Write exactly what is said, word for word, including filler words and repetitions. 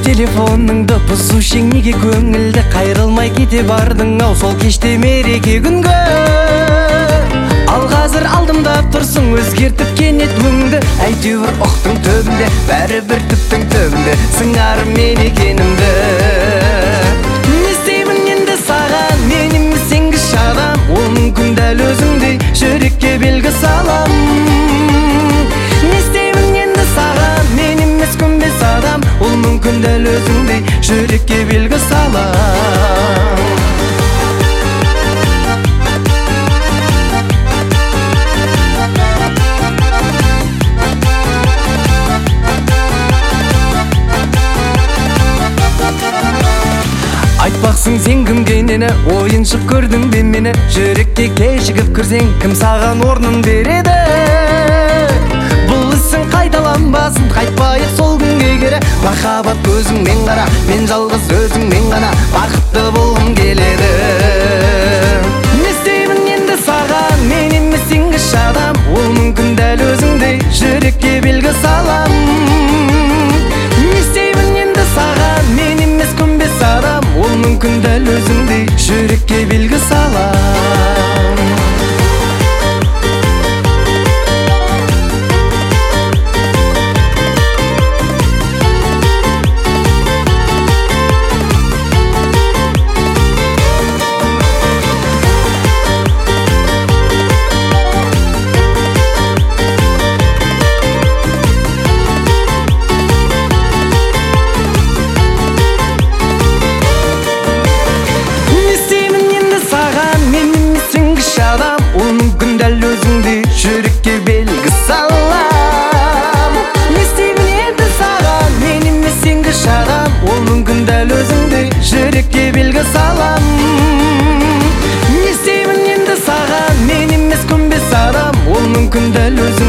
телефоныңды бұзушы неге көңілді қайрылмай кете бардың ау сол кеште мереке күнгі. Ал қазір алдымда тұрсың өзгертіп кенет өңді, әйтеуір ұқтың төбінде бәрібір түптің түбінде сыңарым мен екенімді. Не істеймін енді саған, мен емес сенгіш адам, ол мүмкін дәл өзіңдей жүрекке белгі салам. Не істеймін енді саған, мен емес көнбес адам, ол мүмкін дәл өзіңдей жүрекке белгі салам. Айтпақсың сен кімге нені, ойыншық көрдің бе мені, жүрекке кешігіп кірсең кім саған орнын береді? Бұл ісің қайталанбасын, қайтпайық сол күнге кері. Махаббат көзіңмен қара, мен жалғыз өзіңмен ғана бақытты болғым келеді. Не істеймін енді саған, мен емес сенгіш адам, ол мүмкін дәл өзіңдей жүрекке белгі салам. Не істеймін енді саған, мен емес көнбес адам, ол мүмкін дәл өзіңдей жүрекке белгі салам. Жүрекке белгі салам. Не істеймін енді саған, мен емес сенгіш адам, ол мүмкін дәл өзіңдей жүрекке белгі салам. Не істеймін енді саған, мен емес көнбес адам, ол мүмкін дәл өзіңдей